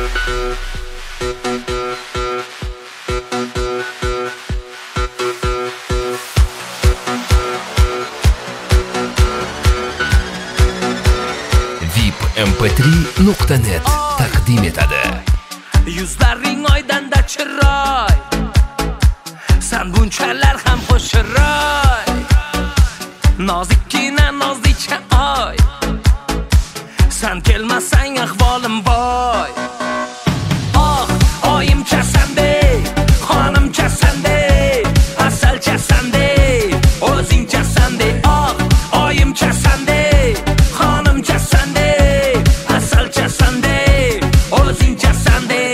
vipmp3.net taqdim etadi. Yuzlaring oydanda chiroy, san bunchalar ham xo'shiroy. Nozikkina nozlicha oy, san kelmasang ahvolim boy. Oh, oyimchasandey, xonimchasandey, asalchasandey, o'zingchasandey. Oh, oyimchasandey, xonimchasandey, asalchasandey, o'zingchasandey.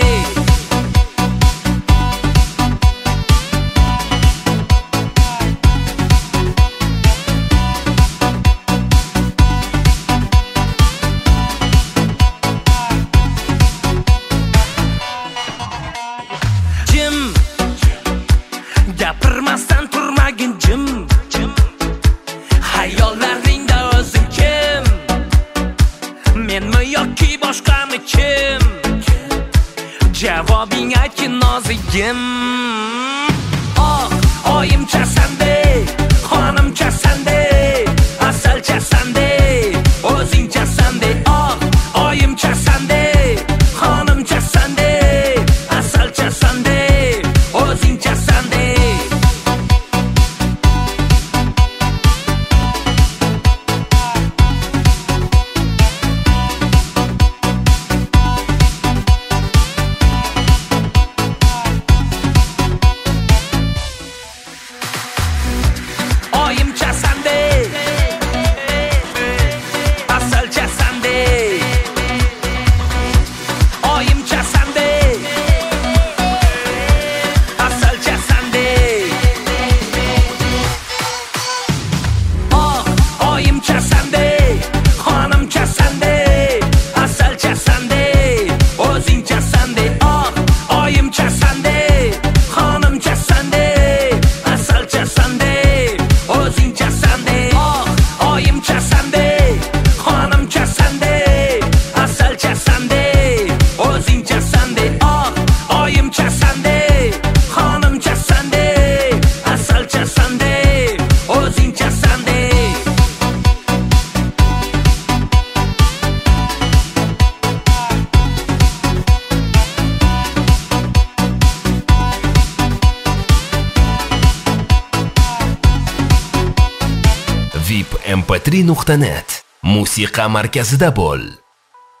Gapirmasdan turmagin jim, hayollaringda o'zing kim? Menmi yoki boshqami kim? Javobing aytgin nozigim. Oh, oyimchasandey, xonimchasandey, asalchasandey, o'zingchasandey. Oh, oyimchasandey, xonimchasandey, asalchasandey, o'zingchasandey. Oyimchasandey, asalchasandey, oyimchasandey, asalchasandey. Oh, oyimchasandey, xonimchasandey, asalchasandey, o'zingchasandey. Oh, oyimchasandey, xonimchasandey, asalchasandey, o'zingchasandey. Oh, oyimchasandey, xonimchasandey, asalchasandey, o'zingchasandey. Oh, oyimchasandey, xonimchasandey, asalchasandey, o'zingchasandey. vipmp3.net musiqa markazida bo'l.